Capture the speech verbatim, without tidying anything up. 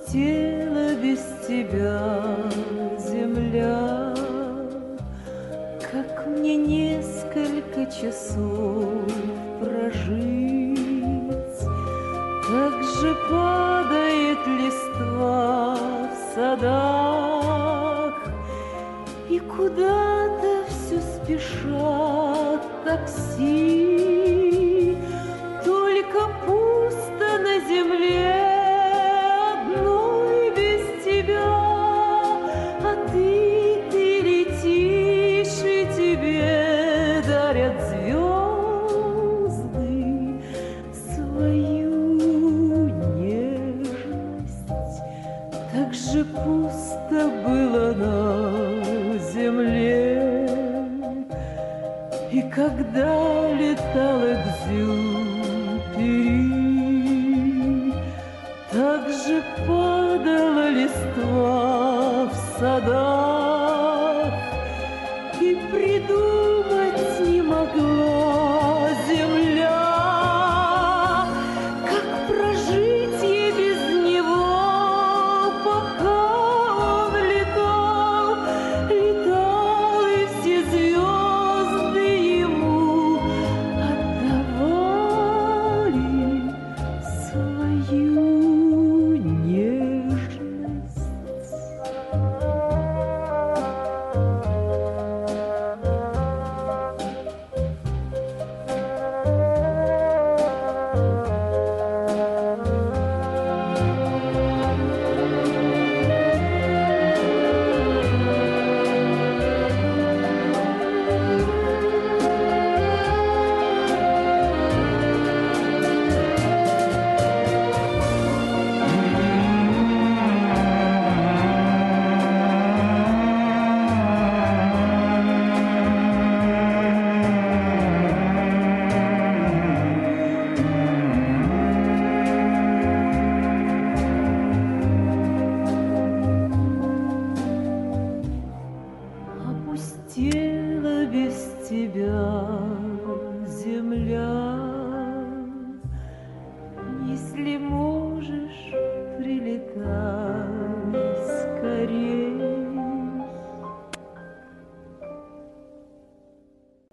Опустела без тебя земля. Как мне несколько часов прожить? Как же падает листва в садах, и куда-то все спешат такси. Только пусто на земле одной без тебя, а ты, ты летишь, и тебе дарят звезды свою нежность. Так же пусто было на земле, и когда летал Экзюпери, так же падала листва в садах, и придумать не могла земля, как прожить ей без него, пока он летал, летал, и все звезды ему отдавали свою нежность. Опустела без тебя земля.